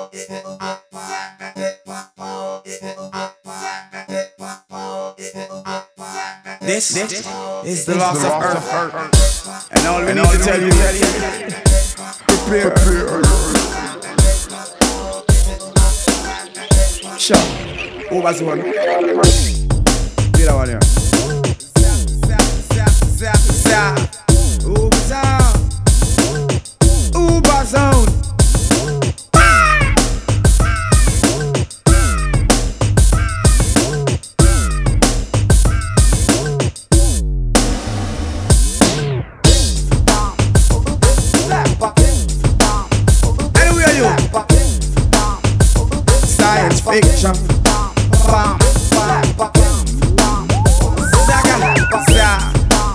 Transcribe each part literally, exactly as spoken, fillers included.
This, this is the loss of Earth, and all we need to tell you, prepare. Sure, over the one. Play that one here. Uber zone, Uber zone. Science fiction. Bam, bam, bam. Zaga, za.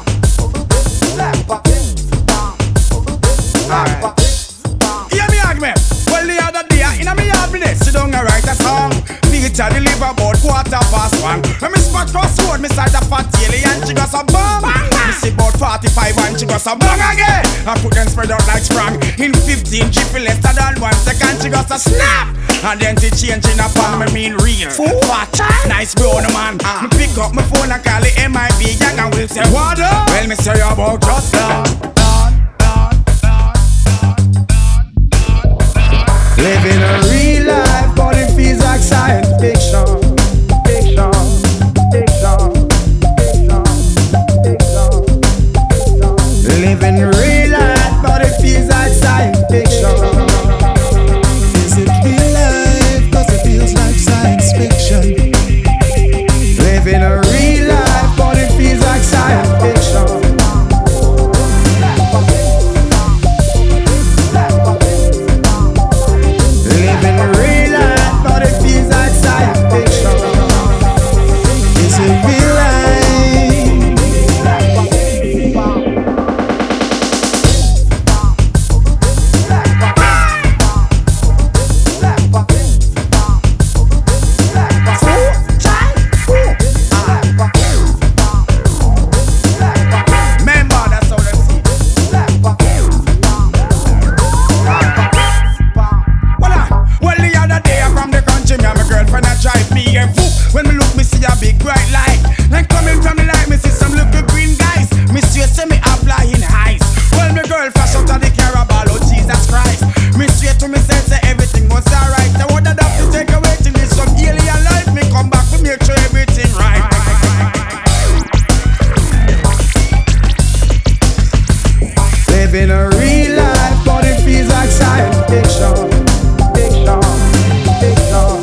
Alright. Hear me argument. Well, the other day, in a me yard, me sit down and write a song. Peter deliver about quarter past one. When me spot crossroad, me sight a fat yelly and she got some bomb. Me see about forty-five and she got some bang again. I put them spread out like sprang. In fifteen, jiffy less than one second, she got a snap. And then she changing up on me mean real. Fat, nice brown man. Me pick up my phone and call it M I B young and will say what up? Well, me say about just that. Living a real life, but it feels like science fiction. Fiction, fiction, fiction, fiction. Living real life, but it feels like science fiction. Is it real life? Cause it feels like science fiction. Living a real life, but it feels like science fiction. Living real life, but it feels like science fiction. Is it real life? Remember, that's how them see. Well, the other day from the country, me and my girlfriend a drive me and whoop. When me look, me see a big bright light. Then coming from the light, me see some little green guys. Me swear, say me a flying highs. Well, my girl flash out of the carabao, oh Jesus Christ. Me swear to myself, say everything was alright. I would have to take away till this some alien life. Me come back to make sure everything right. Living a real life, but it feels like science fiction. Fiction, fiction,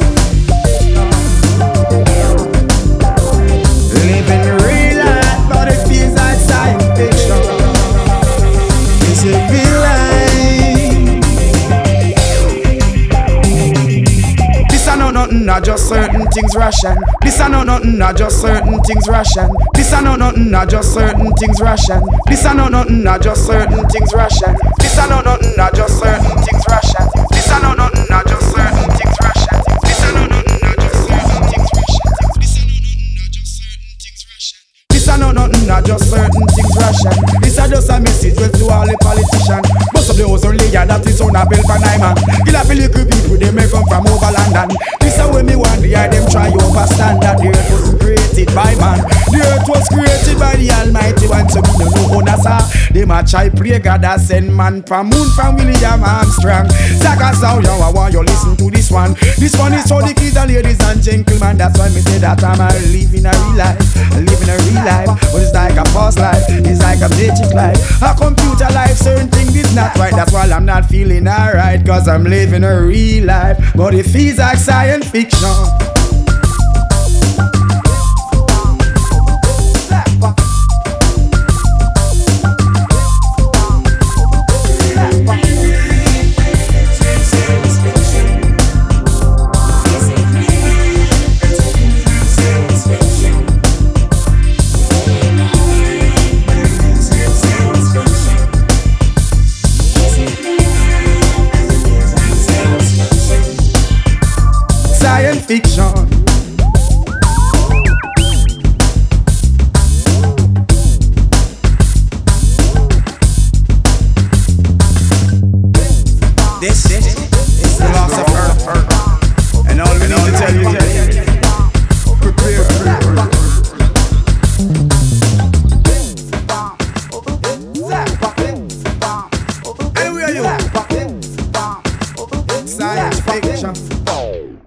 fiction. Living a real life, but it feels like science fiction. Is it real life? This a no nothing, not just certain things ration. This a no nothing, not just certain things ration. This a no nothing, not just certain things ration. This a no nothing, not just certain things ration. This a no nothing, not just certain things ration. This a no nothing, not just certain things ration. This a no nothing, not just certain things ration. This a no nothing, not just certain things ration. This a just a message well to all the politicians. Most of the house only yeah, that is on a bill for nine man. Kill a little people, they may come from over London. This a way me want the eye them try overstand that the earth wasn't created by man. The earth was created by the Almighty one, so we don't know owners are. They might try pray God that send man from moon from William Armstrong. Zaka sound, yo, I want you listen to this one. This one is for the kids and ladies and gentlemen. That's why me say that I'm a living a real life. Living a real life, but it's like a false life. It's like a magic life, a computer life. Certain things is not right. That's why I'm not feeling alright, cause I'm living a real life, but it feels like science fiction. Science fiction. This, this is the loss of Earth. you. Science fiction.